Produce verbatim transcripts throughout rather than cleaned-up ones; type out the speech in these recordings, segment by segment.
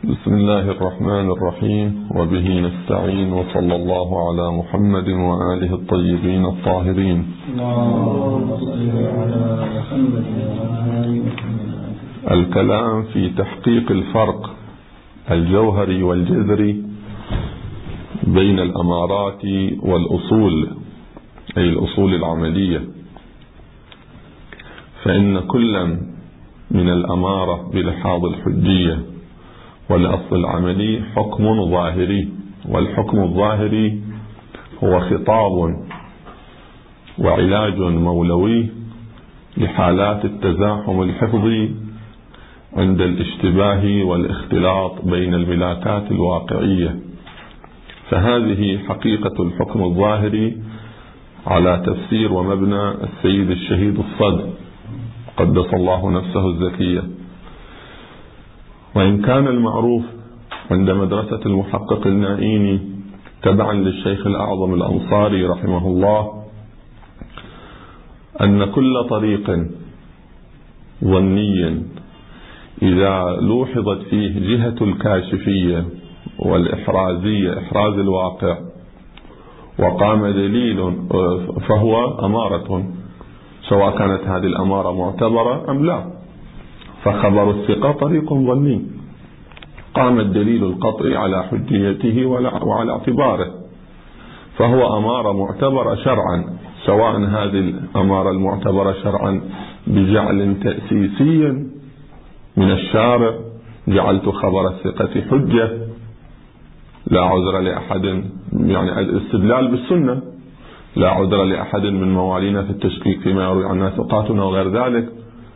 بسم الله الرحمن الرحيم، وبه نستعين، وصلى الله على محمد وآله الطيبين الطاهرين. الكلام في تحقيق الفرق الجوهري والجذري بين الأمارات والأصول، أي الأصول العملية. فإن كل من الأمارة بلحاظ الحجية والأصل العملي حكم ظاهري، والحكم الظاهري هو خطاب وعلاج مولوي لحالات التزاحم الحفظي عند الاشتباه والاختلاط بين الملاكات الواقعية. فهذه حقيقة الحكم الظاهري على تفسير ومبنى السيد الشهيد الصدر قدس الله نفسه الزكية. وإن كان المعروف عند مدرسة المحقق النائيني تبعا للشيخ الأعظم الأنصاري رحمه الله أن كل طريق ظني إذا لوحظت فيه جهة الكاشفية والإحرازية، إحراز الواقع، وقام دليل فهو أمارة، سواء كانت هذه الأمارة معتبرة أم لا. فخبر الثقة طريق ظني قام الدليل القطعي على حجيته وعلى اعتباره، فهو أمارة معتبرة شرعا، سواء هذه الأمارة المعتبرة شرعا بجعل تأسيسي من الشارع، جعلت خبر الثقة حجة لا عذر لأحد، يعني الاستدلال بالسنة، لا عذر لأحد من موالينا في التشكيك فيما يروي عنا ثقاتنا وغير ذلك،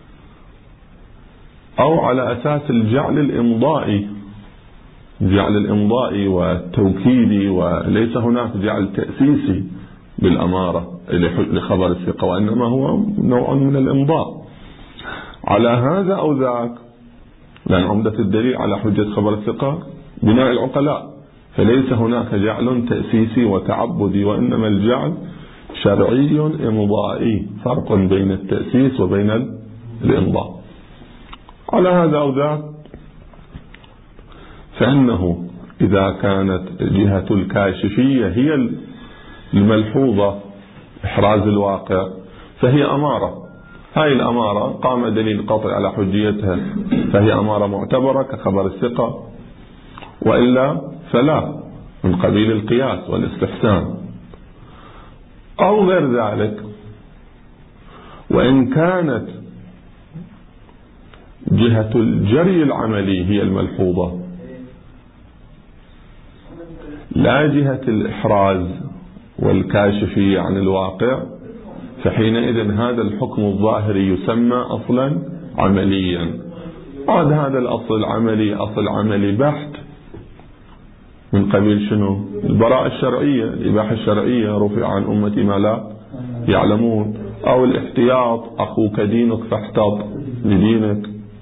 أو على أساس الجعل الإمضائي، جعل الإمضائي والتوكيدي، وليس هناك جعل تأسيسي بالأمارة لخبر الثقة، وإنما هو نوع من الإمضاء على هذا أو ذاك، لأن عمدة الدليل على حجة خبر الثقة بناء العقلاء، فليس هناك جعل تأسيسي وتعبدي، وإنما الجعل شرعي إمضائي، فرق بين التأسيس وبين الإمضاء. على هذا أو ذاك، فإنه إذا كانت جهة الكاشفية هي الملحوظة إحراز الواقع فهي أمارة، هاي الأمارة قام دليل قطعي على حجيتها فهي أمارة معتبرة كخبر الثقة، وإلا فلا، من قبيل القياس والاستحسان أو غير ذلك. وإن كانت جهة الجري العملي هي الملحوظة لا جهة الإحراز والكاشفية عن الواقع، فحينئذ هذا الحكم الظاهري يسمى أصلا عمليا. بعد هذا الأصل العملي أصل عملي بحت من قبيل شنو؟ البراءة الشرعية، الإباحة الشرعية، رفع عن أمتي ما لا يعلمون، أو الاحتياط، أخوك دينك فاحتاط لدينك.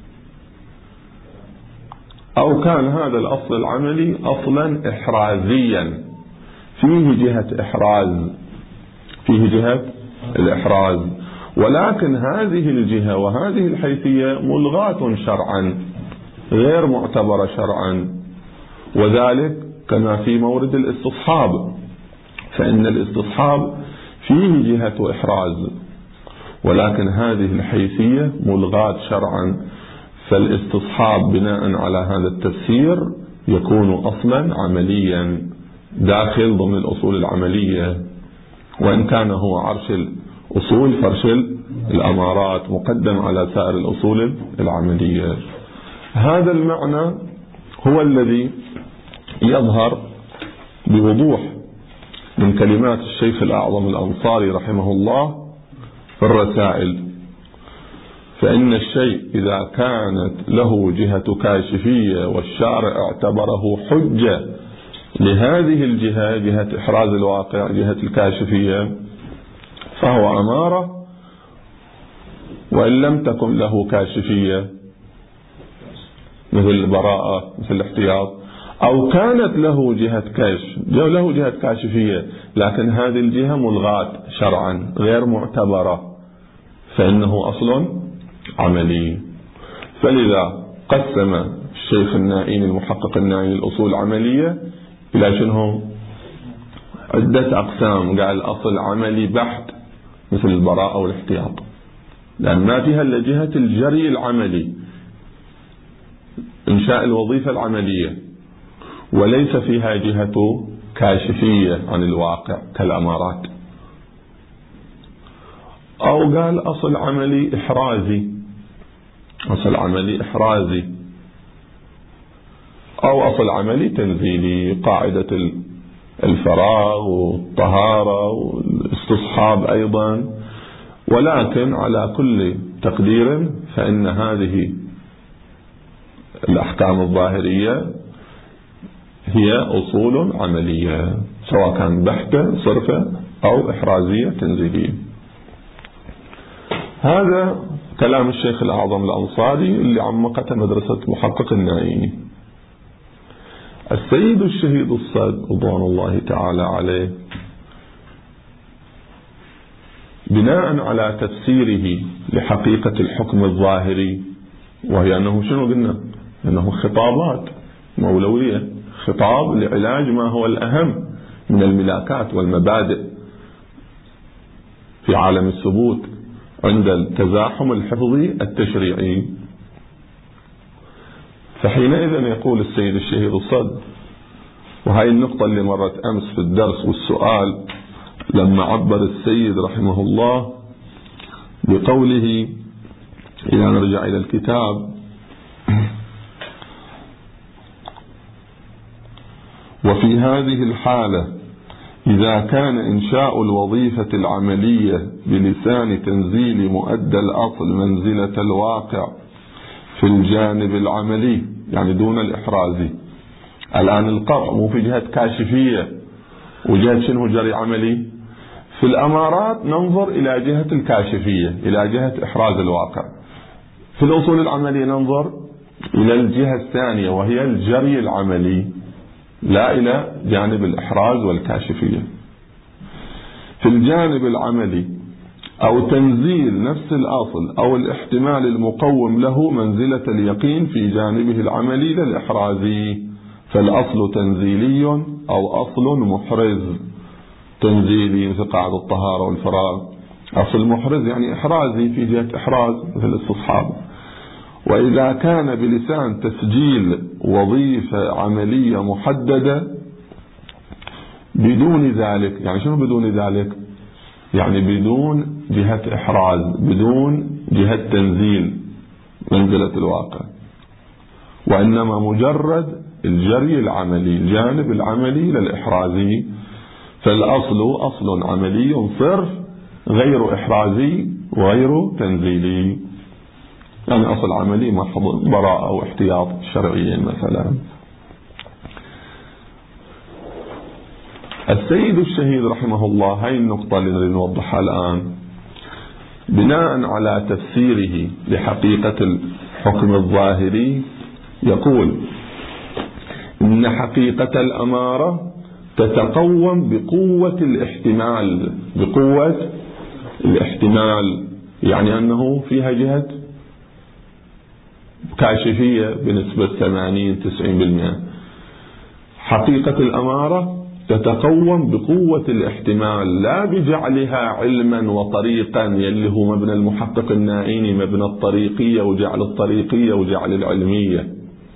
أو كان هذا الأصل العملي أصلا إحرازيا، فيه جهة إحراز، فيه جهة الإحراز، ولكن هذه الجهة وهذه الحيثية ملغاة شرعا غير معتبرة شرعا، وذلك كما في مورد الاستصحاب، فإن الاستصحاب فيه جهة إحراز، ولكن هذه الحيثية ملغاة شرعا، فالاستصحاب بناء على هذا التفسير يكون أصلا عمليا داخل ضمن الأصول العملية، وإن كان هو عرش الأصول فرش الأمارات مقدم على سائر الأصول العملية. هذا المعنى هو الذي يظهر بوضوح من كلمات الشيخ الأعظم الأنصاري رحمه الله في الرسائل. فإن الشيء إذا كانت له جهة كاشفية والشارع اعتبره حجة لهذه الجهة، جهة إحراز الواقع، جهة الكاشفية، فهو أمارة، وإن لم تكن له كاشفية مثل البراءة مثل الاحتياط، أو كانت له جهة كاشف، له جهة كاشفية لكن هذه الجهة ملغاة شرعا غير معتبرة، فإنه أصل عملي. فلذا قسم الشيخ النائين المحقق النائين الأصول العملية إلى شنو عدة أقسام. قال أصل عملي بحت مثل البراءة والاحتياط، لأن ما فيها إلا جهة الجري العملي، إنشاء الوظيفة العملية، وليس فيها جهة كاشفية عن الواقع كالأمارات. أو قال أصل عملي إحرازي، أصل عملي إحرازي، أو أصل عملي تنزيلي، قاعدة الفراغ والطهارة والاستصحاب أيضا. ولكن على كل تقدير فإن هذه الأحكام الظاهرية هي أصول عملية، سواء كان بحتة صرفة أو إحرازية تنزيلية. هذا كلام الشيخ الأعظم الأنصاري اللي عمقته مدرسة محقق النائيني. السيد الشهيد الصدر رضوان الله تعالى عليه بناء على تفسيره لحقيقة الحكم الظاهري، وهي أنه شنو قلنا؟ أنه خطابات مولوية، خطاب لعلاج ما هو الأهم من الملاكات والمبادئ في عالم الثبوت عند التزاحم الحفظي التشريعي. فحينئذ يقول السيد الشهيد الصدر، وهي النقطة اللي مرت أمس في الدرس والسؤال لما عبر السيد رحمه الله بقوله، إذا نرجع إلى الكتاب، وفي هذه الحالة إذا كان إنشاء الوظيفة العملية بلسان تنزيل مؤدى الأصل منزلة الواقع في الجانب العملي، يعني دون الإحرازي. الآن القطع مو في جهة كاشفية وجهة شنو جري عملي. في الأمارات ننظر إلى جهة الكاشفية، إلى جهة إحراز الواقع. في الأصول العملية ننظر إلى الجهة الثانية وهي الجري العملي، لا إلى جانب الإحراز والكاشفية. في الجانب العملي أو تنزيل نفس الأصل أو الاحتمال المقوم له منزلة اليقين في جانبه العملي للإحرازي، فالأصل تنزيلي أو أصل محرز. تنزيلي مثل قاعدة الطهارة والفراغ، أصل محرز يعني إحرازي في جهة إحراز مثل الاستصحاب. وإذا كان بلسان تسجيل وظيفة عملية محددة بدون ذلك، يعني شنو بدون ذلك؟ يعني بدون جهة إحراز، بدون جهة تنزيل منزلة الواقع، وإنما مجرد الجري العملي، الجانب العملي للإحرازي، فالأصل أصل عملي صرف غير إحرازي وغير تنزيلي. يعني أصل عملي محض براءة واحتياط شرعيين مثلا. السيد الشهيد رحمه الله، هاي النقطة اللي نريد نوضحها الآن، بناء على تفسيره لحقيقة الحكم الظاهري يقول إن حقيقة الأمارة تتقوم بقوة الاحتمال، بقوة الاحتمال، يعني أنه فيها جهة كاشفية بنسبة ثمانين تسعين بالمئة. حقيقة الأمارة تتقوم بقوة الاحتمال، لا بجعلها علما وطريقا يلي هو مبنى المحقق النائيني، مبنى الطريقية وجعل الطريقية وجعل العلمية.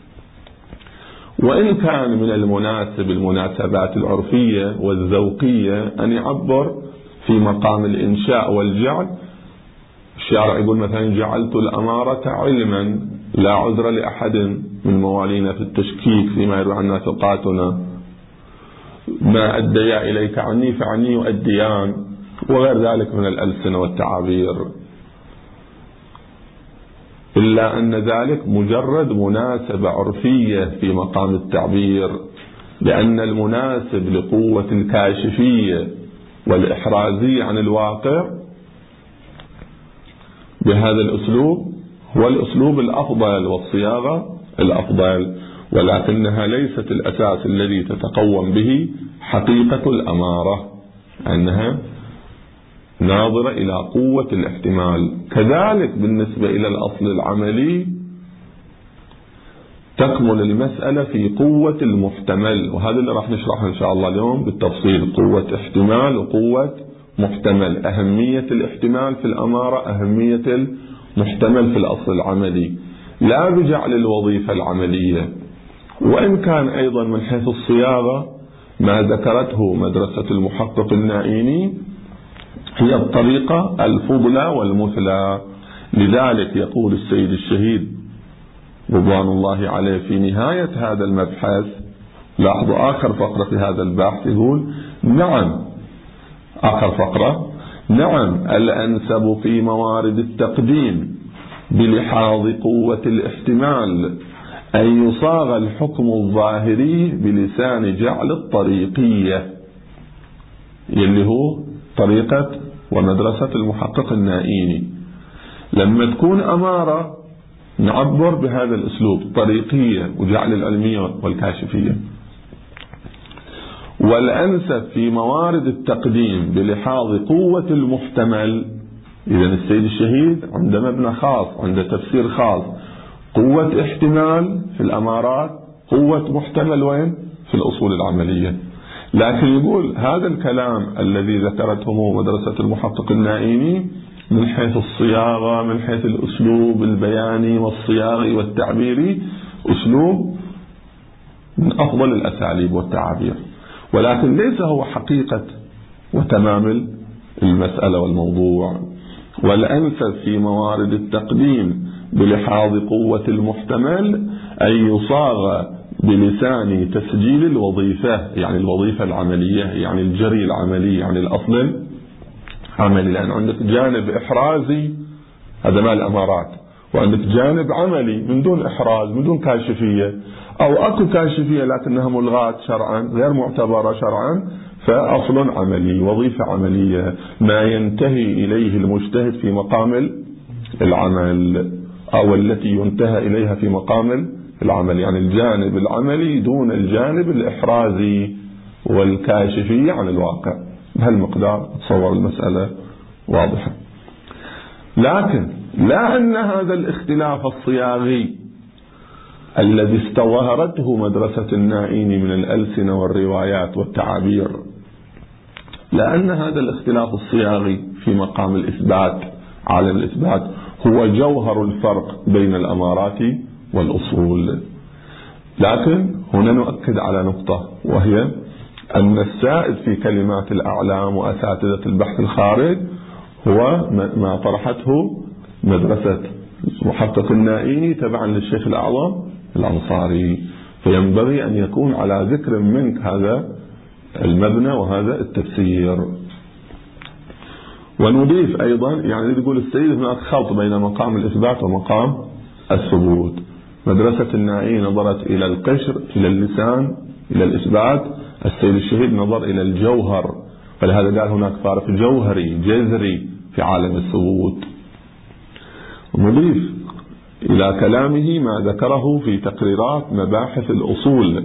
وإن كان من المناسب المناسبات العرفية والذوقية أن يعبر في مقام الإنشاء والجعل. الشارع يقول مثلا جعلت الأمارة علما، لا عذر لأحد من موالينا في التشكيك فيما يروي عنا ثقاتنا، ما أديا إليك عني فعني يؤديان، وغير ذلك من الألسنة والتعابير، إلا أن ذلك مجرد مناسبة عرفية في مقام التعبير، لأن المناسب لقوة الكاشفية والإحرازية عن الواقع بهذا الأسلوب هو الأسلوب الأفضل والصياغة الأفضل، ولكنها ليست الأساس الذي تتقوم به حقيقة الأمارة، أنها ناظرة إلى قوة الاحتمال. كذلك بالنسبة إلى الأصل العملي تكمن المسألة في قوة المحتمل، وهذا اللي راح نشرحه إن شاء الله اليوم بالتفصيل. قوة احتمال وقوة محتمل، أهمية الاحتمال في الأمارة، أهمية المحتمل في الأصل العملي، لا بجعل الوظيفة العملية. وإن كان أيضا من حيث الصياغة ما ذكرته مدرسة المحقق النائيني هي الطريقة الفضلى والمثلى. لذلك يقول السيد الشهيد رضوان الله عليه في نهاية هذا المبحث، لاحظوا آخر فقرة في هذا البحث، يقول نعم، آخر فقرة، نعم الأنسب في موارد التقديم بلحاظ قوة الاحتمال أن يصاغ الحكم الظاهري بلسان جعل الطريقية، يلي هو طريقة ومدرسة المحقق النائيني. لما تكون أمارة نعبر بهذا الأسلوب، طريقية وجعل العلمية والكاشفية. والأنسب في موارد التقديم بلحاظ قوة المحتمل، إذا السيد الشهيد عند مبنى خاص، عند تفسير خاص، قوة احتمال في الأمارات، قوة محتمل وين؟ في الأصول العملية. لكن يقول هذا الكلام الذي ذكرته مدرسة المحقق النائيني من حيث الصياغة، من حيث الأسلوب البياني والصياغي والتعبيري، أسلوب من أفضل الأساليب والتعابير، ولكن ليس هو حقيقة وتمام المسألة والموضوع. والأنسب في موارد التقديم بلحاظ قوة المحتمل أن يصاغ بلسان تسجيل الوظيفة، يعني الوظيفة العملية، يعني الجري العملي، يعني الأصل عملي. لأن عندك جانب إحرازي هذا مال الأمارات، وعندك جانب عملي من دون إحراز، من دون كاشفية، أو أكو كاشفية لكنها ملغاة شرعا، غير معتبرة شرعا، فأصل عملي، وظيفة عملية، ما ينتهي إليه المجتهد في مقام العمل، أو التي ينتهى إليها في مقام العمل، يعني الجانب العملي دون الجانب الإحرازي والكاشفي عن الواقع. بهالمقدار تصور المسألة واضحة. لكن لا أن هذا الاختلاف الصياغي الذي استظهرته مدرسة النائيني من الألسنة والروايات والتعابير، لأن هذا الاختلاف الصياغي في مقام الإثبات، عالم الإثبات، هو جوهر الفرق بين الأمارات والأصول. لكن هنا نؤكد على نقطة، وهي أن السائد في كلمات الأعلام وأساتذة البحث الخارج هو ما طرحته مدرسة محقق النائيني تبعا للشيخ الأعظم الأنصاري، فينبغي أن يكون على ذكر منك هذا المبنى وهذا التفسير. ونضيف أيضا، يعني تقول السيد هناك خلط بين مقام الإثبات ومقام الثبوت. مدرسة النائيني نظرت إلى القشر، إلى اللسان، إلى الإثبات. السيد الشهيد نظر إلى الجوهر، فلهذا قال هناك فارق جوهري جذري في عالم الثبوت. ونضيف إلى كلامه ما ذكره في تقريرات مباحث الأصول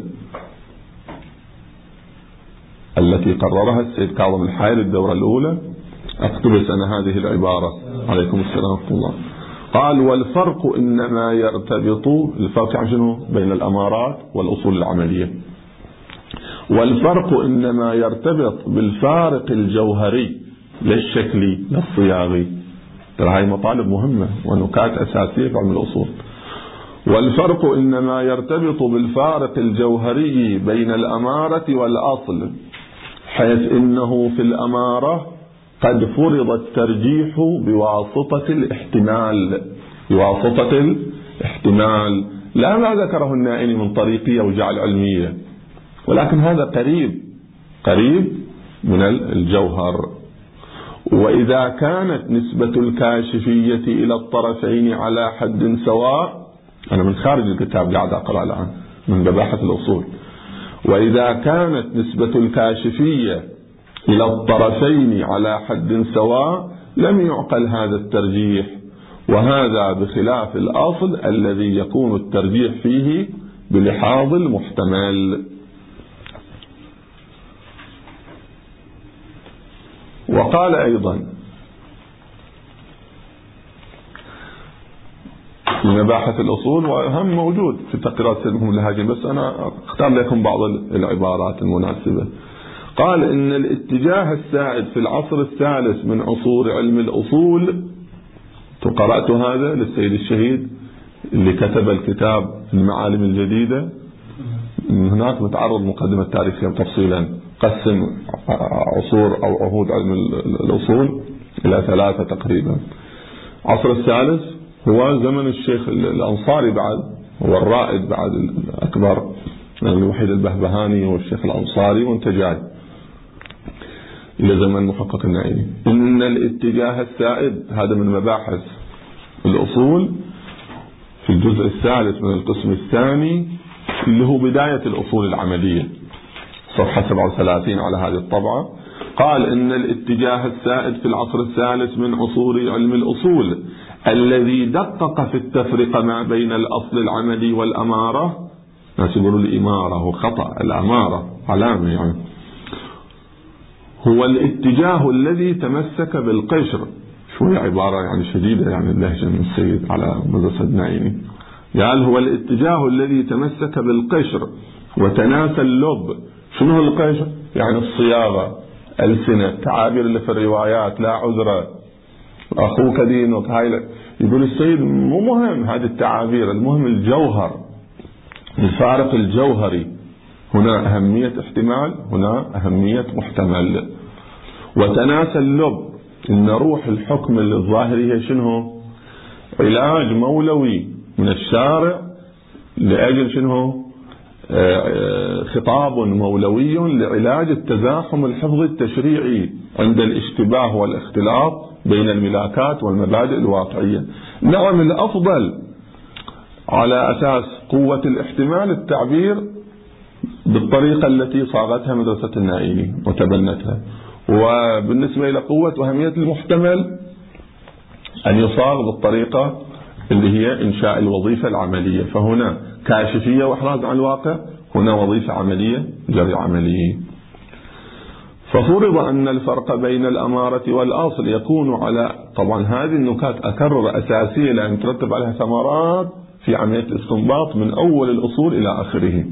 التي قررها السيد كاظم الحائري الدورة الأولى. أقتبس أنا هذه العبارة، عليكم السلام ورحمة الله. قال: والفرق إنما يرتبط، الفرق عن شنو؟ بين الأمارات والأصول العملية. والفرق إنما يرتبط بالفارق الجوهري للشكلي للصياغي. ترى هاي مطالب مهمة ونكات أساسية في علم الأصول. والفرق إنما يرتبط بالفارق الجوهري بين الأمارة والأصل، حيث إنه في الأمارة قد فرض الترجيح بواسطة الاحتمال، بواسطة الاحتمال، لا ما ذكره النائيني من طريقية وجعل علمية، ولكن هذا قريب قريب من الجوهر. وإذا كانت نسبة الكاشفية إلى الطرفين على حد سواء، أنا من خارج الكتاب قاعد أقرأ الآن من مباحث الأصول، وإذا كانت نسبة الكاشفية إلى الطرفين على حد سواء لم يعقل هذا الترجيح، وهذا بخلاف الأصل الذي يكون الترجيح فيه بلحاظ المحتمل. وقال أيضا: في مباحث الأصول، وهم موجود في تقريرات سيد محمد الهاجم، بس أنا أختار لكم بعض العبارات المناسبة. قال إن الاتجاه السائد في العصر الثالث من عصور علم الأصول، قرأت هذا للسيد الشهيد اللي كتب الكتاب المعالم الجديدة، هناك متعرض مقدمة تاريخية تفصيلا، قسم عصور أو عهود علم الأصول إلى ثلاثة تقريبا. العصر الثالث هو زمن الشيخ الأنصاري، بعد هو الرائد بعد الأكبر، الوحيد البهبهاني والشيخ الأنصاري، وانت جاي إلى زمن محقق النائلي. إن الاتجاه السائد هذا من مباحث الأصول في الجزء الثالث من القسم الثاني اللي هو بداية الأصول العملية، صفحة سبعة وثلاثين على هذه الطبعة. قال إن الاتجاه السائد في العصر الثالث من عصور علم الأصول الذي دقق في التفرقة ما بين الأصل العملي والأمارة، ناس يقولوا الإمارة هو خطأ، الأمارة علامة يعني، هو الاتجاه الذي تمسك بالقشر. شوية عبارة يعني شديدة يعني اللهجة من السيد على مدرسة النائمي. قال هو الاتجاه الذي تمسك بالقشر وتناسى اللب. شنو القشر؟ يعني الصياغة، ألسنة، التعابير اللي في الروايات، لا عذر، أخوك دينك، هاي. يقول السيد مو مهم هذه التعابير، المهم الجوهر، الفارق الجوهري. هنا أهمية احتمال، هنا أهمية محتمل. وتناسى اللب، إن روح الحكم الظاهري هي شنو؟ علاج مولوي من الشارع لأجل شنو؟ خطاب مولوي لعلاج التزاحم الحفظي التشريعي عند الاشتباه والاختلاط بين الملاكات والمبادئ الواقعية. نعم، الأفضل على أساس قوة الاحتمال التعبير بالطريقة التي صاغتها مدرسة النائلي وتبنتها، وبالنسبة إلى قوة وأهمية المحتمل أن يصاغ بالطريقة اللي هي إنشاء الوظيفة العملية. فهنا كاشفية وإحراز عن الواقع، هنا وظيفة عملية، جري عملي. ففرض أن الفرق بين الأمارة والأصل يكون على، طبعا هذه النكات أكرر أساسية لأن ترتب عليها ثمرات في عملية الاستنباط من أول الأصول إلى آخره.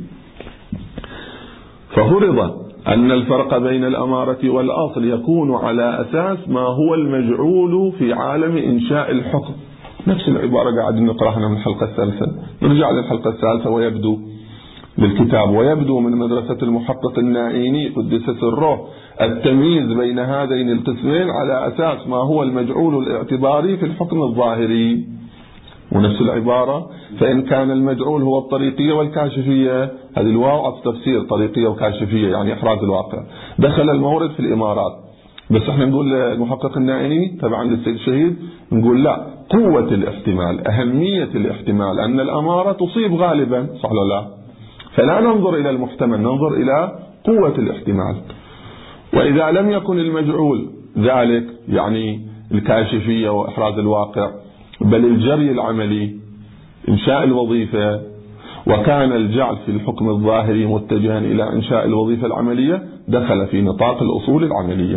ففرض أن الفرق بين الأمارة والأصل يكون على أساس ما هو المجعول في عالم إنشاء الحكم. نفس العبارة قاعد نقرأها من الحلقة الثالثة، نرجع للحلقة الثالثة. ويبدو للكتاب ويبدو من مدرسة المحقق النائيني قدس سره التمييز بين هذين القسمين على أساس ما هو المجعول الاعتباري في الحكم الظاهري. ونفس العبارة، فإن كان المجعول هو الطريقية والكاشفية، هذه الواو عطف تفسير، طريقية وكاشفية يعني إحراز الواقع، دخل المورد في الإمارات. بس احنا نقول للمحقق النائيني تبعا للسيد الشهيد، نقول لا، قوة الاحتمال، أهمية الاحتمال، أن الأمارة تصيب غالبا، صح ولا لا؟ فلا ننظر إلى المحتمل، ننظر إلى قوة الاحتمال. وإذا لم يكن المجعول ذلك يعني الكاشفية وإحراز الواقع، بل الجري العملي، إنشاء الوظيفة، وكان الجعل في الحكم الظاهري متجها إلى إنشاء الوظيفة العملية، دخل في نطاق الأصول العملية.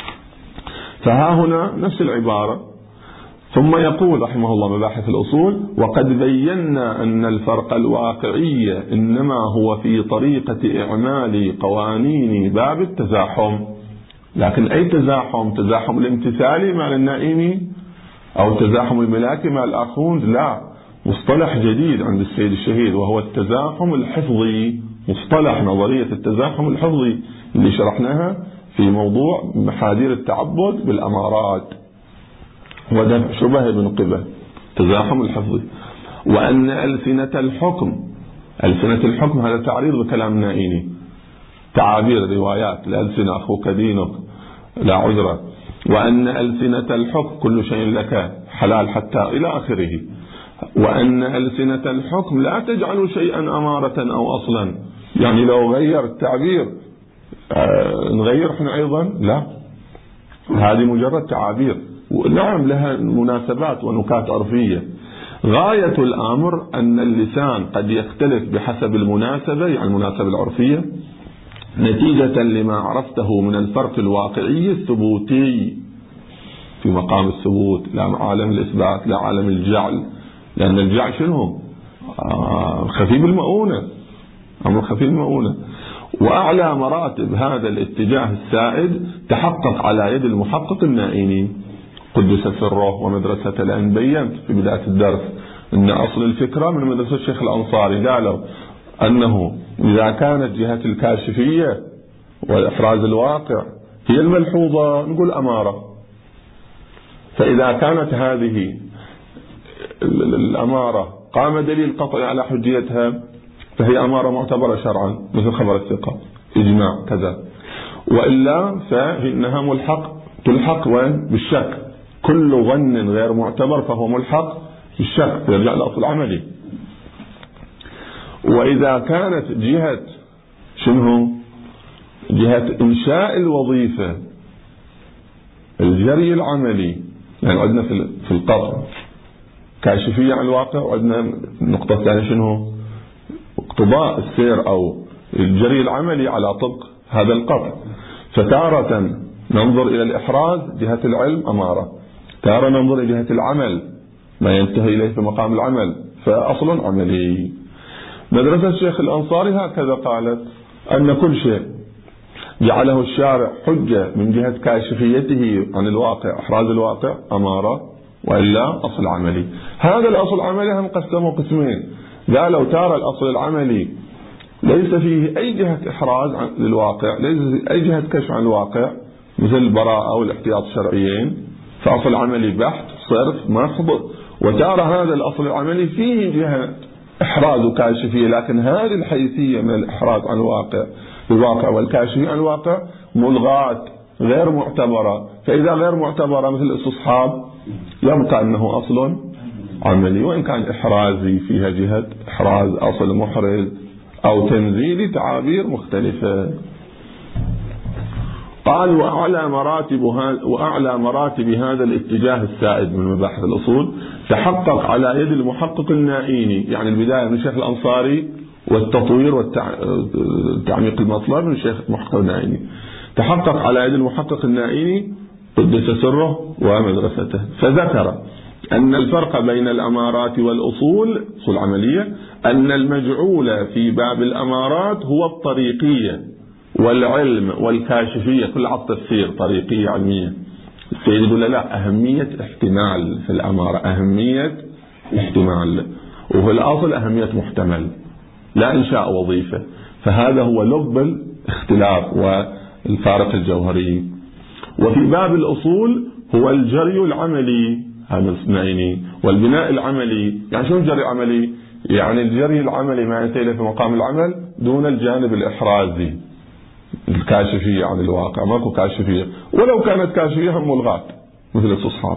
فها هنا نفس العبارة. ثم يقول رحمه الله مباحث الأصول: وقد بينا أن الفرق الواقعي إنما هو في طريقة إعمال قوانين باب التزاحم. لكن أي تزاحم؟ تزاحم الامتثالي مع النائمي أو تزاحم الملاكي مع الآخوند؟ لا، مصطلح جديد عند السيد الشهيد وهو التزاحم الحفظي، مصطلح نظرية التزاحم الحفظي اللي شرحناها في موضوع محاذير التعبد بالأمارات ودفع شبه ابن قبة، تزاحم الحفظي. وأن ألسنة الحكم، ألسنة الحكم هذا تعريض بكلام النائيني، تعابير روايات، الألسنة أخوك دينك، لا عذر. وأن ألسنة الحكم كل شيء لك حلال حتى إلى آخره. وأن ألسنة الحكم لا تجعل شيئا أمارة أو أصلا، يعني لو غير التعبير آه نغير احنا أيضا؟ لا، هذه مجرد تعابير، نعم لها مناسبات ونكات عرفية. غاية الأمر أن اللسان قد يختلف بحسب المناسبة، يعني المناسبة العرفية، نتيجة لما عرفته من الفرق الواقعي الثبوتي في مقام الثبوت، لا عالم الإثبات، لا عالم الجعل، لأن الجعل شنو؟ آه خفيف المؤونة، أمر خفيف المؤونة. وأعلى مراتب هذا الاتجاه السائد تحقق على يد المحقق النائيني قدس سره ومدرسة، لأن بينت في بداية الدرس أن أصل الفكرة من مدرسة الشيخ الأنصاري، قالوا أنه إذا كانت جهة الكاشفية والإحراز الواقع هي الملحوظة نقول أمارة، فإذا كانت هذه الأمارة قام دليل قطعي على حجيتها فهي أمارة معتبرة شرعا مثل خبر الثقة إجماع كذا، وإلا فإنها ملحق تلحق وين؟ بالشك. كل ظن غير معتبر فهو ملحق بالشك، يرجع لأصل عملي. وإذا كانت جهة شنو؟ جهة إنشاء الوظيفة الجري العملي، يعني عندنا في القطع كاشفية عن الواقع، وعندنا نقطة ثانية شنو؟ اقتضاء السير أو الجري العملي على طبق هذا القطع. فتارة ننظر إلى الإحراز جهة العلم أمارة، تارة ننظر إلى جهة العمل ما ينتهي إليه في مقام العمل فأصل عملي. مدرسة الشيخ الأنصاري هكذا قالت أن كل شيء جعله الشارع حجة من جهة كاشفيته عن الواقع إحراز الواقع أمارة، وإلا أصل عملي. هذا الأصل العملي هم قسموا قسمين، قالوا ترى الأصل العملي ليس فيه أي جهة إحراز للواقع، ليس فيه أي جهة كشف عن الواقع مثل البراءة والاحتياط الشرعيين، فأصل عملي بحت صرف محض. وترى هذا الأصل العملي فيه جهة إحراز وكاشفية، لكن هذه الحيثية من الإحراز عن الواقع الواقع والكاشفية عن الواقع ملغاة غير معتبرة. فإذا غير معتبرة مثل الاستصحاب يبقى أنه أصل عملي، وإن كان إحرازي فيها جهة إحراز أصل محرز أو تنزيلي تعابير مختلفة. قال وأعلى مراتب وأعلى مراتب هذا الاتجاه السائد من مباحث الأصول تحقق على يد المحقق النائيني، يعني البداية من الشيخ الأنصاري والتطوير والتعميق المطلب من الشيخ المحقق النائيني، تحقق على يد المحقق النائيني قدس سره ومدرسته. فذكر أن الفرق بين الأمارات والأصول أصول عملية أن المجعول في باب الأمارات هو الطريقية والعلم والكاشفية، كل عط تفسير طريقية علمية. السيد يقول لا، أهمية احتمال في الأمارة، أهمية احتمال، وفي الأصل أهمية محتمل لا إنشاء وظيفة. فهذا هو لب الاختلاف والفارق الجوهري. وفي باب الأصول هو الجري العملي هذا الاثنين والبناء العملي. يعني شو الجري العملي؟ يعني الجري العملي ما ينتهي في مقام العمل دون الجانب الإحرازي الكاشفية عن الواقع، ماكو كاشفية، ولو كانت كاشفية هم ملغاة مثل الاستصحاب.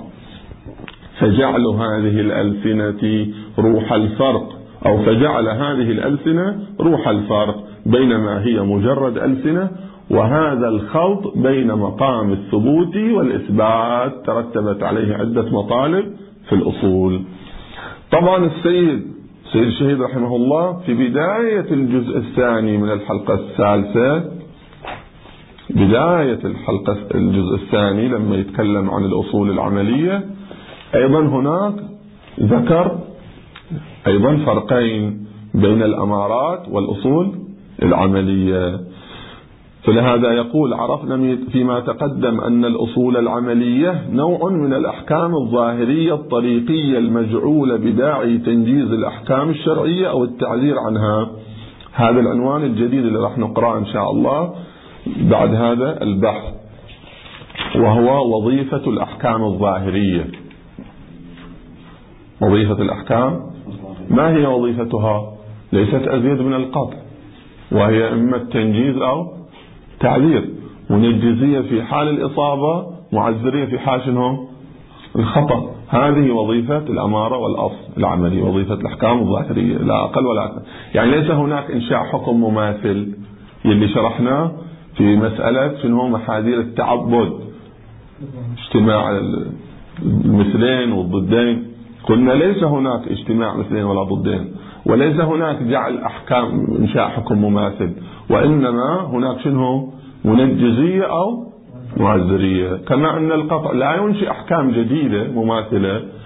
فجعل هذه الألسنة روح الفرق، أو فجعل هذه الألسنة روح الفرق بينما هي مجرد ألسنة، وهذا الخلط بين مقام الثبوت والإثبات ترتبت عليه عدة مطالب في الأصول. طبعا السيد سيد الشهيد رحمه الله في بداية الجزء الثاني من الحلقة الثالثة، بداية الحلقة الجزء الثاني لما يتكلم عن الأصول العملية، أيضا هناك ذكر أيضا فرقين بين الأمارات والأصول العملية. فلهذا يقول عرفنا فيما تقدم أن الأصول العملية نوع من الأحكام الظاهرية الطريقية المجعولة بداعي تنجيز الأحكام الشرعية أو التعذير عنها. هذا العنوان الجديد اللي راح نقرأه إن شاء الله بعد هذا البحث، وهو وظيفة الأحكام الظاهرية. وظيفة الأحكام ما هي وظيفتها؟ ليست أزيد من القطع، وهي إما التنجيز أو تعذير، منجزية في حال الإصابة، معذرية في حال شنو؟ الخطأ. هذه وظيفة الأمارة والأصل العملي، وظيفة الأحكام الظاهرية لا أقل ولا أكثر. يعني ليس هناك إنشاء حكم مماثل يلي شرحناه في مسألة شنو محاذير التعبد، اجتماع المثلين والضدين. قلنا ليس هناك اجتماع مثلين ولا ضدين، وليس هناك جعل أحكام إنشاء حكم مماثل، وإنما هناك شنو منجزية أو معذرية. كما أن القطع لا ينشئ أحكام جديدة مماثلة،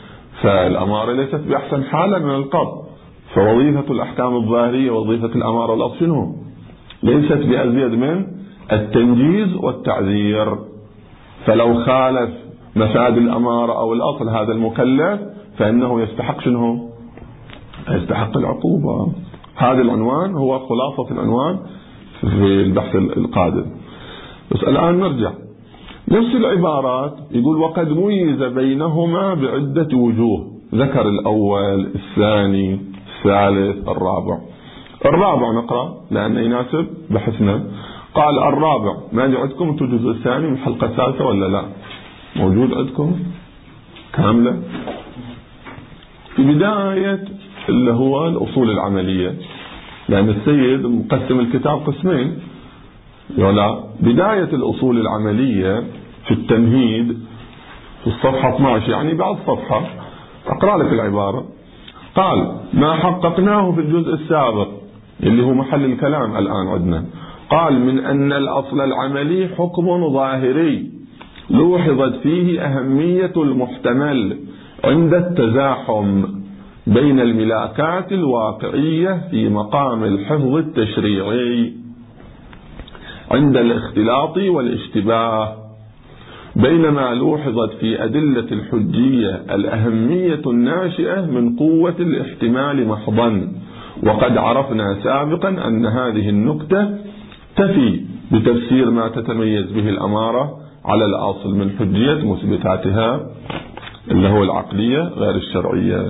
فالأمارة ليست بأحسن حالة من القبض. فوظيفة الأحكام الظاهرية وظيفة الأمارة والأصل شنو؟ ليست بأزيد من التنجيز والتعذير. فلو خالف مفاد الأمارة أو الأصل هذا المكلف فإنه يستحق شنو؟ يستحق العقوبة. هذا العنوان هو خلاصة العنوان في البحث القادم. بس الآن نرجع نفس العبارات. يقول وقد ميز بينهما بعدة وجوه، ذكر الأول الثاني الثالث الرابع. الرابع نقرأ لأنه يناسب بحثنا. قال الرابع، ما عندكم انتم الجزء الثاني من الحلقة الثالثة ولا لا؟ موجود عندكم كاملة في بداية اللي هو الأصول العملية، لأن السيد مقسم الكتاب قسمين. ولا بداية الأصول العملية في التمهيد في الصفحة اثني عشر، يعني بعد صفحة. أقرأ لك العبارة. قال ما حققناه في الجزء السابق اللي هو محل الكلام الآن عندنا. قال من أن الأصل العملي حكم ظاهري لوحظت فيه أهمية المحتمل عند التزاحم بين الملاكات الواقعية في مقام الحفظ التشريعي عند الاختلاط والاشتباه، بينما لوحظت في أدلة الحجية الأهمية الناشئة من قوة الاحتمال محضا. وقد عرفنا سابقا أن هذه النكتة تفي بتفسير ما تتميز به الأمارة على الأصل من حجية مثبتاتها اللي هو العقلية غير الشرعية.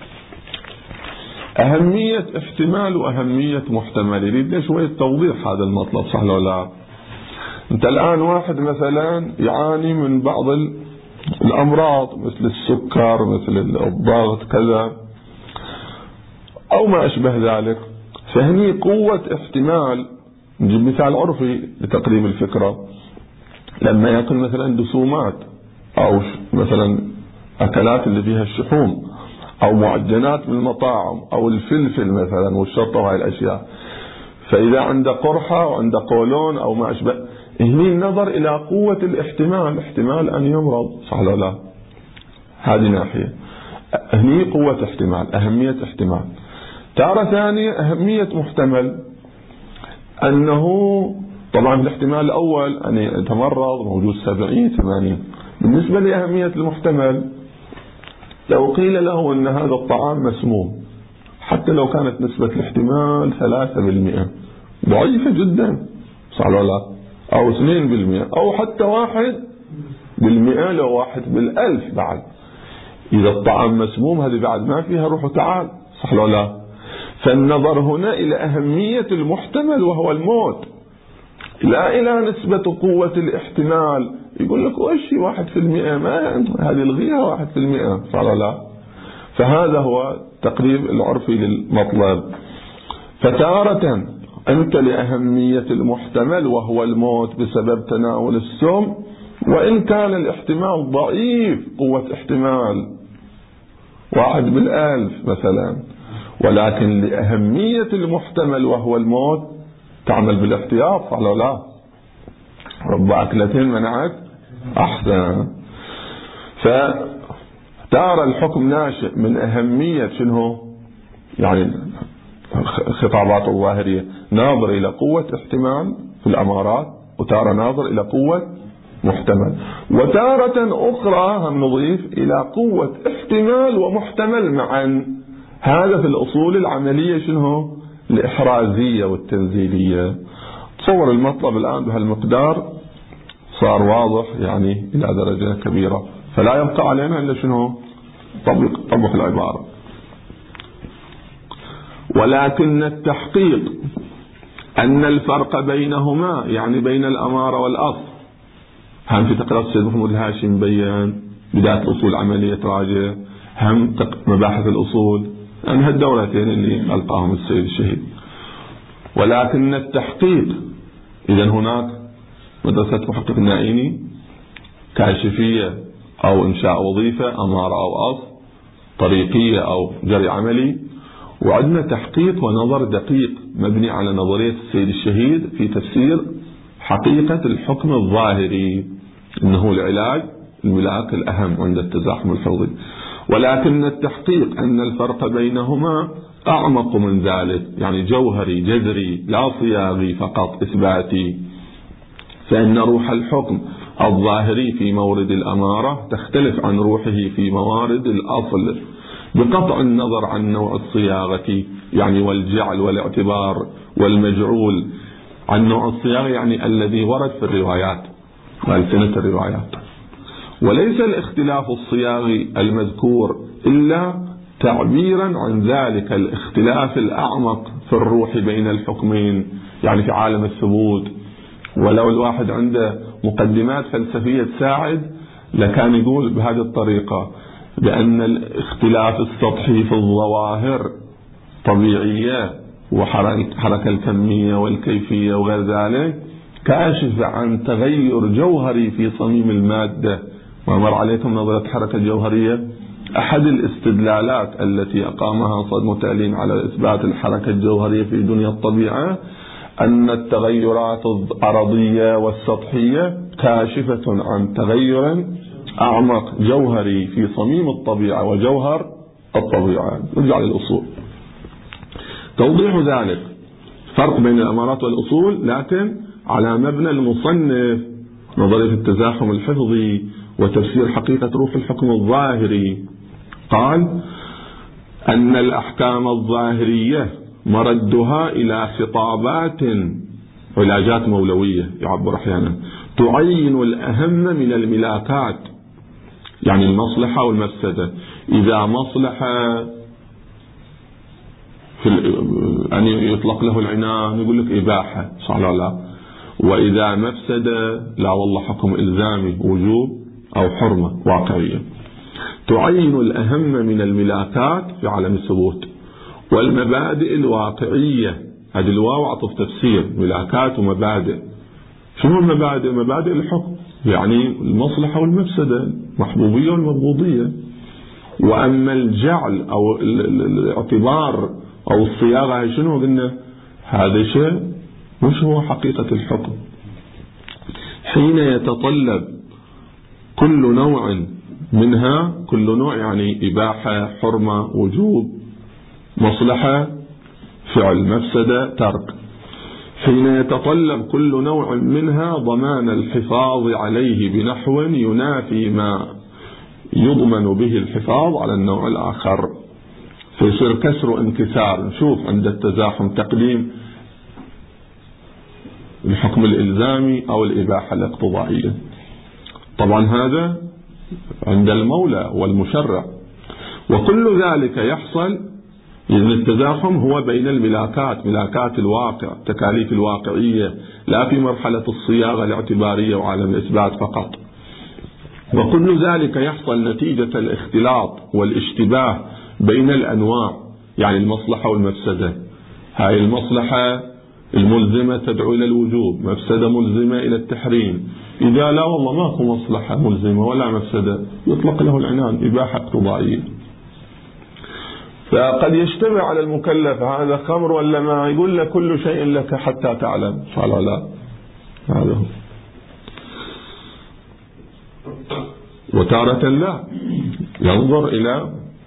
أهمية احتمال وأهمية محتمل، يريد شوية توضيح هذا المطلب، صح ولا لا؟ أنت الآن واحد مثلا يعاني من بعض الأمراض مثل السكر مثل الضغط كذا أو ما أشبه ذلك، فهني قوة احتمال. نجيب مثال عرفي لتقريب الفكرة. لما يأكل مثلا دسومات أو مثلا أكلات اللي فيها الشحوم أو معجنات من المطاعم أو الفلفل مثلا والشطة وهاي الأشياء، فإذا عنده قرحة وعنده قولون أو ما أشبه، هني النظر إلى قوة الاحتمال، احتمال أن يمرض، صح ولا لا؟ هذه ناحية. هني قوة احتمال، أهمية احتمال. تارة ثانية أهمية محتمل، أنه طبعا الاحتمال الأول أن يتمرض موجود سبعين ثمانين. بالنسبة لأهمية المحتمل، لو قيل له أن هذا الطعام مسموم حتى لو كانت نسبة الاحتمال ثلاثة بالمئة ضعيفة جدا، صح ولا لا؟ أو اثنين بالمئة أو حتى واحد بالمئة لو واحد بالألف بعد. إذا الطعام مسموم هذه بعد ما فيها روح وتعال، صح ولا لا؟ فالنظر هنا إلى أهمية المحتمل وهو الموت، لا إلى نسبة قوة الاحتمال. يقول لك وش واحد في المئة، ما هذه الغيها واحد في المئة، صح ولا لا؟ فهذا هو تقريب العرفي للمطلب. فتارة أنت لأهمية المحتمل وهو الموت بسبب تناول السم، وإن كان الاحتمال ضعيف، قوة احتمال واحد بالألف مثلا، ولكن لأهمية المحتمل وهو الموت تعمل بالاحتياط، صح ولا لا؟ رب أكلتين منعت أحسن. فترى الحكم ناشئ من أهمية شنو؟ يعني خطابات الظاهرية ناظر إلى قوة احتمال في الأمارات، وتارة ناظر إلى قوة محتمل، وتارة أخرى هم نضيف إلى قوة احتمال ومحتمل معا. هذا في الأصول العملية شنو؟ الإحرازية والتنزيلية. تصور المطلب الآن بهالمقدار صار واضح يعني إلى درجة كبيرة، فلا يبقى علينا إلا شنو؟ طبق, طبق العبارة. ولكن التحقيق أن الفرق بينهما، يعني بين الأمارة والأصل، هم في تقرير السيد محمود الهاشمي مبين بداية الأصول العملية تراجع، هم مباحث الأصول، يعني هالدورتين اللي ألقاهم السيد الشهيد. ولكن التحقيق، إذا هناك مدرسة محقق النائيني، كاشفية أو إنشاء وظيفة، أمارة أو أصل، طريقية أو جري عملي، وعندنا تحقيق ونظر دقيق مبني على نظرية السيد الشهيد في تفسير حقيقة الحكم الظاهري، إنه العلاج الملاك الأهم عند التزاحم الحوضي. ولكن التحقيق أن الفرق بينهما أعمق من ذلك، يعني جوهري جذري لا صياغي فقط إثباتي. فإن روح الحكم الظاهري في مورد الأمارة تختلف عن روحه في موارد الأصل، بقطع النظر عن نوع الصياغة يعني والجعل والاعتبار والمجعول، عن نوع الصياغة يعني الذي ورد في الروايات وألسنة الروايات. وليس الاختلاف الصياغي المذكور إلا تعبيرا عن ذلك الاختلاف الأعمق في الروح بين الحكمين، يعني في عالم الثبوت. ولو الواحد عنده مقدمات فلسفية تساعد لكان يقول بهذه الطريقة بأن الاختلاف السطحي في الظواهر طبيعية وحركة الكمية والكيفية وغير ذلك كاشف عن تغير جوهري في صميم المادة. ومر عليكم نظرة حركة جوهرية، أحد الاستدلالات التي أقامها صدم تألين على إثبات الحركة الجوهرية في دنيا الطبيعة أن التغيرات الأرضية والسطحية كاشفة عن تغير أعمق جوهري في صميم الطبيعة وجوهر الطبيعة. نرجع للأصول. توضيح ذلك فرق بين الأمارات والأصول، لكن على مبنى المصنف نظرية التزاحم الحفظي وتفسير حقيقة روح الحكم الظاهري. قال أن الأحكام الظاهرية مردها إلى خطابات علاجات مولوية يعبر أحيانا تعين الأهم من الملاكات، يعني المصلحة والمفسدة. إذا مصلحة في أن يطلق له العنان يقول لك إباحة صح لا لا، وإذا مفسدة لا والله حكم إلزامي وجوب أو حرمة واقعية. تعين الأهم من الملاكات في عالم الثبوت والمبادئ الواقعية. هذه الواو عطف تفسير، ملاكات ومبادئ. شنو المبادئ؟ مبادئ الحكم، يعني المصلحة والمفسدة، محبوبية والمبغوضية. وأما الجعل أو الاعتبار أو الصياغة شنو قلنا؟ هذا شيء مش هو حقيقة الحكم. حين يتطلب كل نوع منها، كل نوع يعني إباحة حرمة وجوب مصلحة فعل مفسدة ترك، حين يتطلب كل نوع منها ضمان الحفاظ عليه بنحو ينافي ما يضمن به الحفاظ على النوع الآخر، فيصير كسر وانكسار. نشوف عند التزاحم تقديم الحكم الإلزامي أو الإباحة الاقتضائية. طبعا هذا عند المولى والمشرع. وكل ذلك يحصل إذن التزاحم هو بين الملاكات، ملاكات الواقع، تكاليف الواقعية، لا في مرحلة الصياغة الاعتبارية وعالم الإثبات فقط. وكل ذلك يحصل نتيجة الاختلاط والاشتباه بين الأنواع، يعني المصلحة والمفسدة. هاي المصلحة الملزمة تدعو إلى الوجوب، مفسدة ملزمة إلى التحريم. إذا لا والله ماكو مصلحة ملزمة ولا مفسدة يطلق له العنان إباحة اقتضائية. فقد يشتبه على المكلف هذا خمر ولا ما، يقول له كل شيء لك حتى تعلم، قال لا هذا هو. وتارة لا، ينظر إلى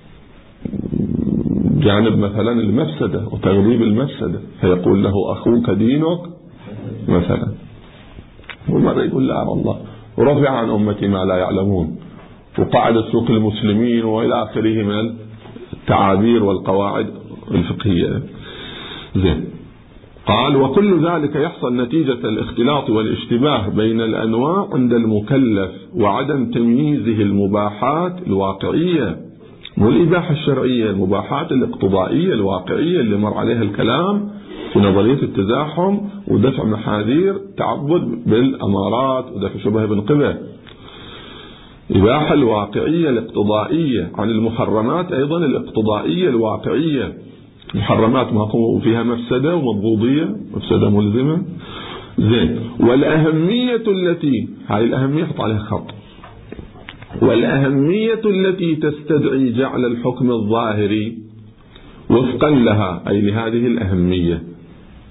جانب مثلا المفسدة وتغليب المفسدة، فيقول له أخوك دينك مثلا، ومرة يقول لا والله ورفع عن أمتي ما لا يعلمون، وقعد سوق المسلمين وإلى آخره من التعابير والقواعد الفقهية. زين. قال وكل ذلك يحصل نتيجة الاختلاط والاشتباه بين الأنواع عند المكلف وعدم تمييزه المباحات الواقعية، مو الإباحة الشرعية، المباحات الاقتضائية الواقعية اللي مر عليها الكلام في نظرية التزاحم ودفع محاذير تعبد بالأمارات ودفع شبه بالقبة. إباحة الواقعية الاقتضائية عن المحرمات أيضا الاقتضائية الواقعية. محرمات ما فيها مفسدة ومبغوضية، مفسدة ملزمة. زين. والأهمية التي هاي الأهمية حط عليها خط، والأهمية التي تستدعي جعل الحكم الظاهري وفقا لها، أي لهذه الأهمية.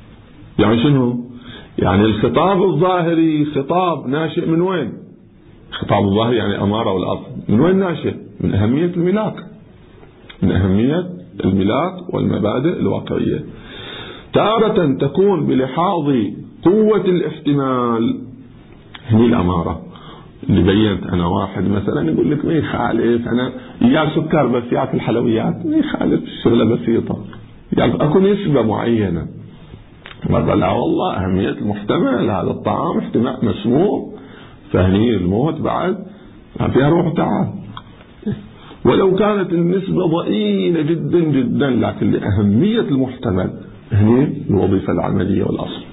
يعني شنو؟ يعني الخطاب الظاهري خطاب ناشئ من وين؟ خطاب الظاهر يعني أمارة والأصل. من وين ناشئ؟ من أهمية الملاك، من أهمية الملاك والمبادئ الواقعية. تارة تكون بلحاظ قوة الاحتمال، هي الأمارة اللي بينت. أنا واحد مثلا يقول لك ما يخالف، أنا ياك سكر بس ياك الحلويات ما يخالف، الشغلة بسيطة، يعني أكو نسبة معينة. مرة لا والله أهمية المحتمل، هذا الطعام احتمال مسموم، فهني الموت بعد فيها روح تعال، ولو كانت النسبة ضئيلة جدا جدا، لكن لأهمية المحتمل هني الوظيفة العملية والأصل.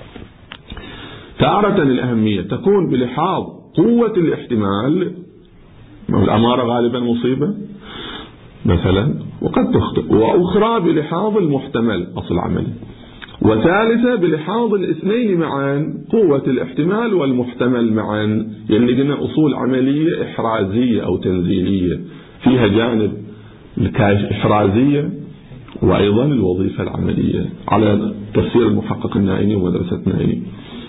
تارة الأهمية تكون بلحاظ قوة الاحتمال، الأمارة غالبا مصيبة مثلا وقد تخطئ، وأخرى بلحاظ المحتمل أصل عملي، وثالثة بلحاظ الاثنين معا، قوة الاحتمال والمحتمل معا. يعني قلنا أصول عملية إحرازية أو تنزيلية، فيها جانب الإحرازية وأيضا الوظيفة العملية على تفسير المحقق النائني ومدرسة النائني.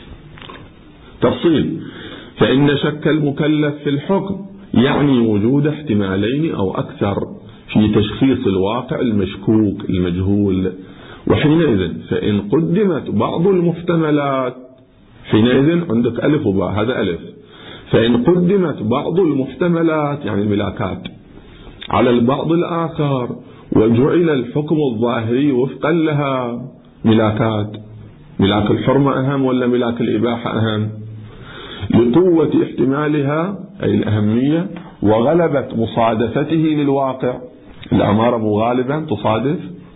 تفصيل: فإن شك المكلف في الحكم يعني وجود احتمالين أو أكثر في تشخيص الواقع المشكوك المجهول، وحينئذ فإن قدمت بعض المحتملات، حينئذ عندك ألف وباء، هذا ألف، فإن قدمت بعض المحتملات يعني الملاكات على البعض الآخر وجعل الحكم الظاهري وفقا لها، ملاكات، ملاك الحرمة أهم ولا ملاك الإباحة أهم؟ لقوة احتمالها أي الأهمية وغلبة مصادفته للواقع، الأمارة مغالبا تصادف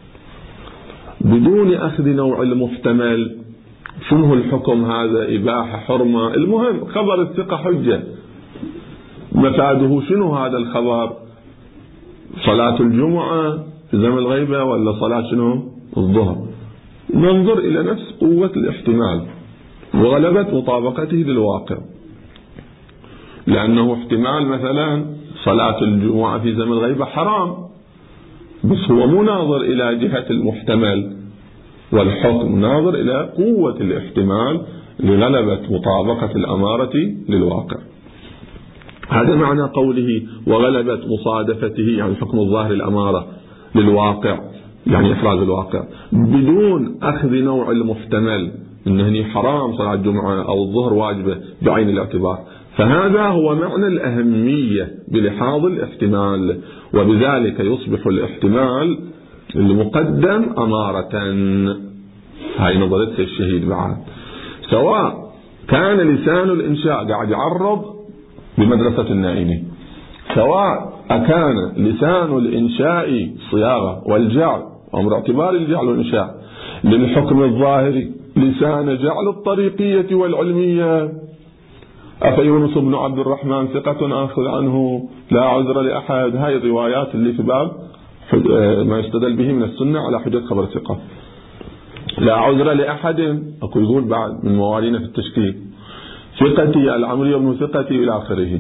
بدون أخذ نوع المحتمل. شنو الحكم هذا؟ إباحة حرمة، المهم خبر الثقة حجة، مفاده شنو هذا الخبر؟ صلاة الجمعة في زمن الغيبة ولا صلاة شنو الظهر؟ ننظر إلى نفس قوة الاحتمال وغلبة مطابقته للواقع، لأنه احتمال مثلا صلاة الجمعة في زمن الغيبة حرام، بس هو مو ناظر إلى جهة المحتمل، والحكم ناظر إلى قوة الاحتمال لغلبة مطابقة الأمارة للواقع. هذا معنى قوله وغلبة مصادفته، يعني حكم الظاهر الأمارة للواقع، يعني إفراز الواقع بدون أخذ نوع المحتمل، إنه حرام صلاة الجمعة أو الظهر واجبة بعين الاعتبار. فهذا هو معنى الأهمية بلحاظ الاحتمال، وبذلك يصبح الاحتمال المقدم أمارة. هاي نظرية الشهيد بعد، سواء كان لسان الإنشاء قاعد يعرض بمدرسة النائني، سواء كان لسان الإنشاء صياغة والجعل أمر اعتبار الجعل والإنشاء للحكم الظاهري لسان جعل الطريقية والعلمية. أفيونس بن عبد الرحمن ثقة آخذ عنه لا عذر لأحد، هاي الروايات اللي في باب ما يستدل به من السنة على حجة خبر ثقة. لا عذر لأحد، أكو يقول بعد من موالينا في التشكيل ثقتي العمري بن ثقتي إلى آخره.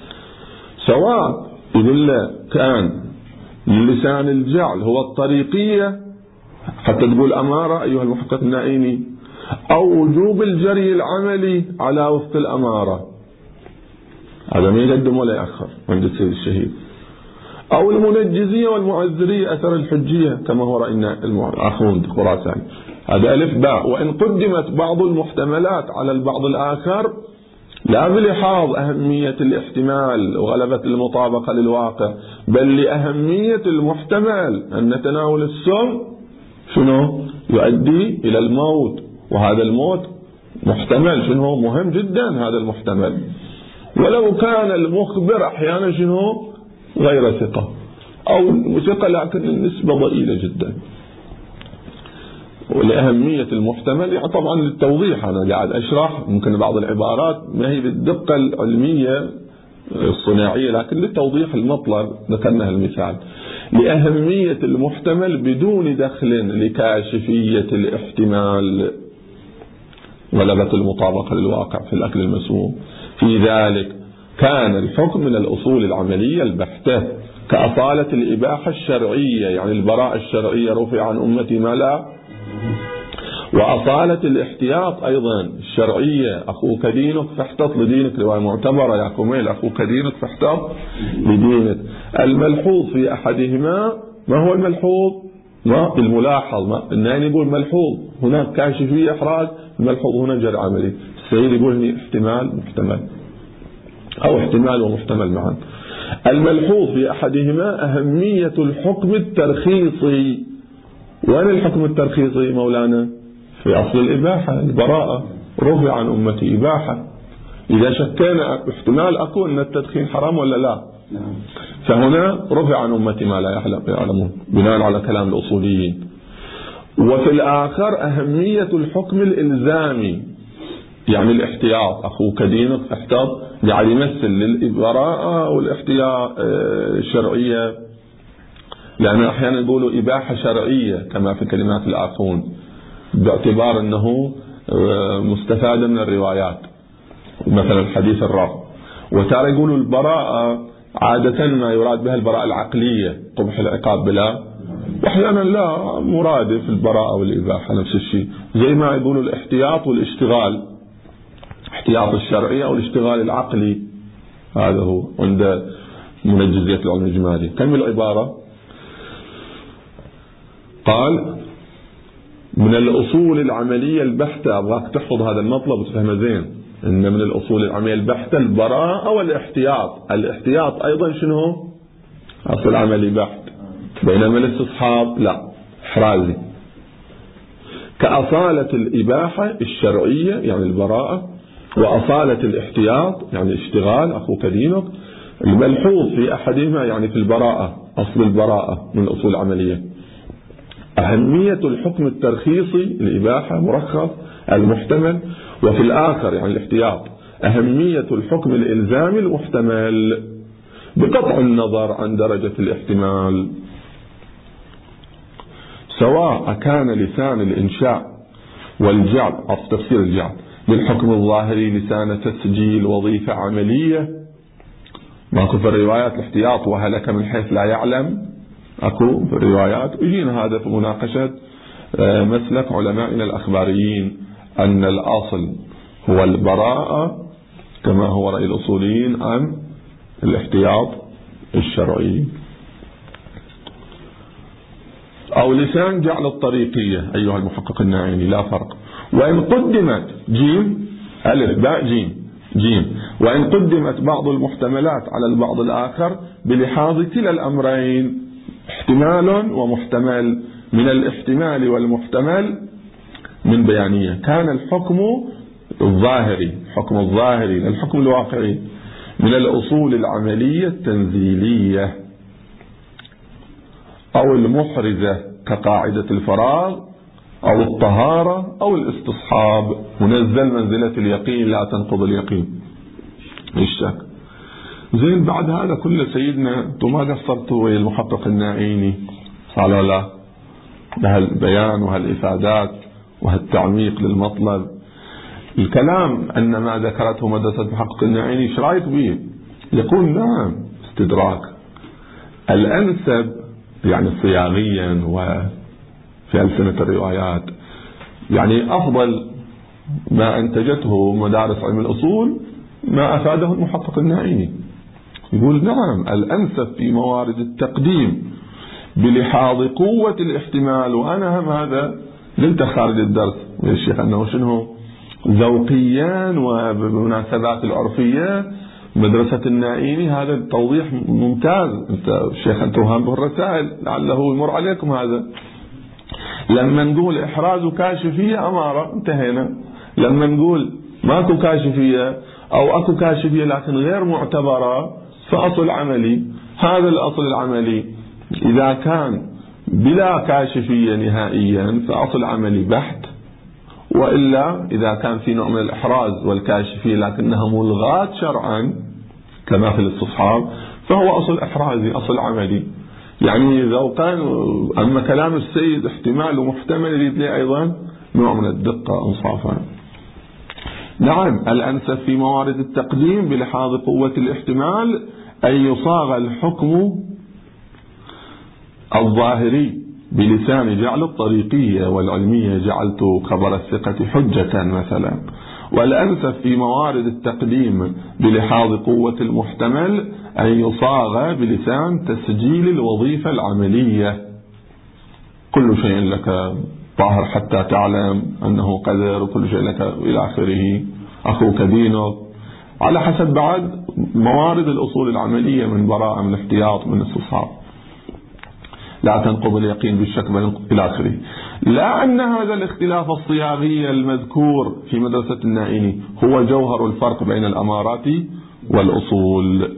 سواء يقول كان لسان الجعل هو الطريقية حتى تقول أمارة أيها المحقق النائني، أو وجوب الجري العملي على وفق الأمارة، هذا ما يقدم ولا يأخر عند السيد الشهيد، أو المنجزية والمعذرية أثر الحجية كما هو رأينا الأخون خراسان، هذا ألف باء. وإن قدمت بعض المحتملات على البعض الآخر لا بلحاظ أهمية الاحتمال وغلبة المطابقة للواقع، بل لأهمية المحتمل أن تناول السم شنو يؤدي إلى الموت، وهذا الموت محتمل شنو مهم جدا هذا المحتمل، ولو كان المخبر أحيانا شنو غير ثقة أو ثقة لكن النسبة ضئيلة جدا. ولأهمية المحتمل يعني طبعا للتوضيح، أنا قاعد أشرح ممكن بعض العبارات ما هي بالدقة العلمية الصناعية، لكن للتوضيح المطلب ذكرنا المثال. لأهمية المحتمل بدون دخل لكاشفية الاحتمال غلبة المطابقة للواقع في الأكل المسموم، في ذلك كان الحكم من الأصول العملية البحتة كأصالة الإباحة الشرعية، يعني البراءة الشرعية رفع عن أمتي ما لا، وأصالة الاحتياط أيضا الشرعية، أخوك دينك فاحتط لدينك، رواية معتبرة يا كميل، أخوك دينك فاحتط لدينك. الملحوظ في أحدهما ما هو الملحوظ؟ ما الملاحظ. ما النائي يقول ملحوظ هناك كاشفية إحراز، الملحوظ هنا جرى عملي. السيد يقول احتمال محتمل أو احتمال ومحتمل معا. الملحوظ في أحدهما أهمية الحكم الترخيصي. وين الحكم الترخيصي مولانا؟ في أصل الإباحة، البراءة، رفع عن أمتي إباحة. إذا شكينا احتمال أكو أن التدخين حرام ولا لا، فهنا رفع عن أمتي ما لا يعلمون بناء على كلام الأصوليين. وفي الآخر أهمية الحكم الإلزامي، يعني الاحتياط، أخوك دينك احتاط، يعني يمثل للبراءة والاحتياط الشرعية، لأن أحيانا يقولوا إباحة شرعية كما في كلمات الآخون باعتبار أنه مستفاد من الروايات مثلا الحديث الرفع. وترى يقولوا البراءة عادة ما يراد بها البراءة العقلية قبح العقاب بلا، وأحيانا لا مرادف البراءة والإباحة نفس الشيء، زي ما يقولوا الاحتياط والاشتغال، احتياط الشرعي أو الاشتغال العقلي، هذا هو عند منجزية العلم الإجمالي. كم العبارة؟ قال من الأصول العملية البحتة، أبغاك تحفظ هذا المطلب وتفهمه زين، إن من الأصول العملية البحتة البراءة والاحتياط. الاحتياط أيضا شنو؟ أصل عملي بحت، بينما الاستصحاب لا، إحرازي. كأصالة الإباحة الشرعية يعني البراءة، وأصالة الاحتياط يعني الاشتغال أخوك دينك. الملحوظ في أحدهما يعني في البراءة، أصل البراءة من الأصول العملية أهمية الحكم الترخيصي الإباحة مرخص المحتمل، وفي الآخر يعني الاحتياط أهمية الحكم الإلزامي المحتمل بقطع النظر عن درجة الاحتمال، سواء كان لسان الإنشاء والجعل أو تفسير الجعل بالحكم الظاهري لسان تسجيل وظيفة عملية. ماكو في الروايات الاحتياط وهلك من حيث لا يعلم، أكو في الروايات. ويجينا هذا في مناقشة مسلك علمائنا الأخباريين أن الأصل هو البراءة كما هو رأي الأصوليين عن الاحتياط الشرعي. أو لسان جعل الطريقية أيها المحقق الناعيني لا فرق. وإن قدمت جيم ألف باء جيم جيم وإن قدمت بعض المحتملات على البعض الآخر بلحاظ كلا الأمرين احتمال ومحتمل، من الاحتمال والمحتمل من بيانية كان الحكم الظاهري، الحكم الظاهري للحكم الواقعي من الأصول العملية التنزيلية أو المحرزة كقاعدة الفراغ أو الطهارة أو الاستصحاب، منزل منزلة اليقين لا تنقض اليقين الشك. زين بعد هذا كله سيدنا انتم ما قصرتوا ويا المحقق الناعيني صالوا له بهالبيان وهالإفادات وهالتعميق للمطلب. الكلام أن ما ذكرته مدرسة المحقق الناعيني ايش رايك به؟ يقول نعم استدراك الأنسب يعني صياغيا وفي ألسنة الروايات، يعني أفضل ما أنتجته مدارس علم الأصول ما أفاده المحقق الناعيني. يقول نعم الأنسب في موارد التقديم بلحاظ قوة الاحتمال. وأنا هم هذا قلت خارج الدرس يا الشيخ أنه شنو ذوقيا وبمناسبات العرفية مدرسة الناعيني هذا التوضيح ممتاز. انت الشيخ أنت وهم به الرسائل لعله يمر عليكم هذا. لما نقول إحراز كاشفية أمارة انتهينا، لما نقول ماكو كاشفية أو أكو كاشفية لكن غير معتبرة فأصل عملي. هذا الأصل العملي إذا كان بلا كاشفية نهائيا فأصل عملي بحت، وإلا إذا كان في نوع من الإحراز والكاشفية لكنها ملغاة شرعا كما في الاستصحاب فهو أصل إحرازي أصل عملي. يعني ذوقان. أما كلام السيد احتمال ومحتمل يريد لي أيضا نوع من الدقة انصافا. نعم الأنسب في موارد التقديم بلحاظ قوة الاحتمال أن يصاغ الحكم الظاهري بلسان جعل الطريقية والعلمية جعلت خبر الثقة حجة مثلا. والأنسب في موارد التقديم بلحاظ قوة المحتمل أن يصاغ بلسان تسجيل الوظيفة العملية. كل شيء لك طاهر حتى تعلم أنه قدر، وكل شيء لك إلى آخره، أخوك دينك، على حسب بعد موارد الأصول العملية من براءة، من احتياط، من استصحاب، لا تنقض اليقين بالشك إلى آخره. لا أن هذا الاختلاف الصياغي المذكور في مدرسة النائني هو جوهر الفرق بين الأمارات والأصول.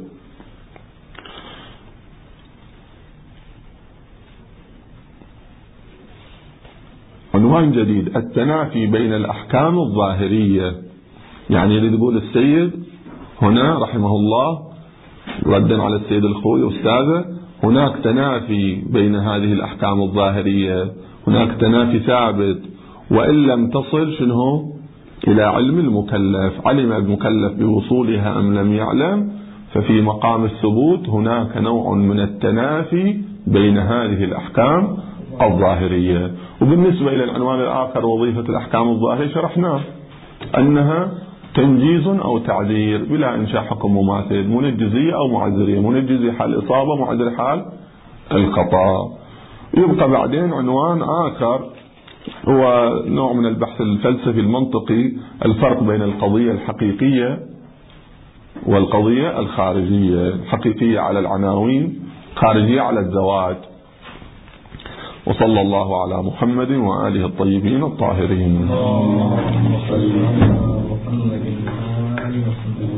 عنوان جديد: التنافي بين الأحكام الظاهرية. يعني اللي يقول السيد هنا رحمه الله ردا على السيد الخوي أستاذه، هناك تنافي بين هذه الأحكام الظاهرية، هناك تنافي ثابت، وإن لم تصل شنو إلى علم المكلف، علم المكلف بوصولها أم لم يعلم، ففي مقام الثبوت هناك نوع من التنافي بين هذه الأحكام الظاهرية. وبالنسبة إلى العنوان الآخر وظيفة الأحكام الظاهرية شرحنا أنها تنجيز أو تعذير بلا إنشاء حكم مماثل، منجزية أو معذرية، منجزي حال إصابة، معذر حال الخطأ. يبقى بعدين عنوان آخر هو نوع من البحث الفلسفي المنطقي: الفرق بين القضية الحقيقية والقضية الخارجية. الحقيقية على العناوين، خارجية على الذوات. وصلى الله على محمد وآله الطيبين الطاهرين.